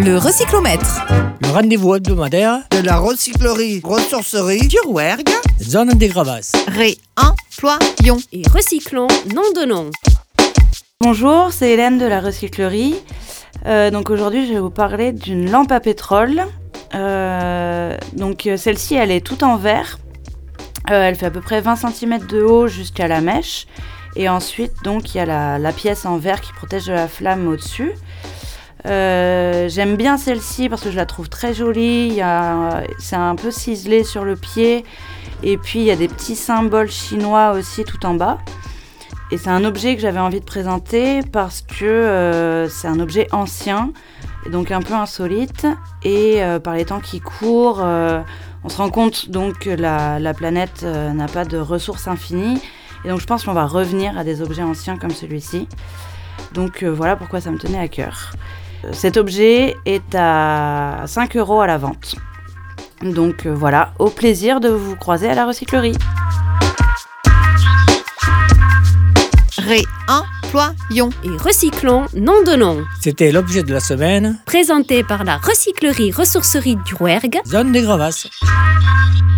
Le recyclomètre. Le rendez-vous hebdomadaire de la recyclerie ressourcerie du Rouergue, zone des Gravasses. Réemployons et recyclons, nom de nom. Bonjour, c'est Hélène de la recyclerie. Donc aujourd'hui, je vais vous parler d'une lampe à pétrole. Celle-ci, elle est toute en verre. Elle fait à peu près 20 cm de haut jusqu'à la mèche. Et ensuite, donc, il y a la pièce en verre qui protège de la flamme au-dessus. J'aime bien celle-ci parce que je la trouve très jolie. C'est un peu ciselé sur le pied. Et puis, il y a des petits symboles chinois aussi tout en bas. Et c'est un objet que j'avais envie de présenter parce que c'est un objet ancien, et donc un peu insolite. Et par les temps qui courent, on se rend compte donc que la planète n'a pas de ressources infinies. Et donc je pense qu'on va revenir à des objets anciens comme celui-ci. Donc voilà pourquoi ça me tenait à cœur. Cet objet est à 5 € à la vente. Donc voilà, au plaisir de vous croiser à la recyclerie. Réemployons et recyclons, nom de nom. C'était l'objet de la semaine, Présenté par la recyclerie ressourcerie du Rouergue, zone des Gravasses.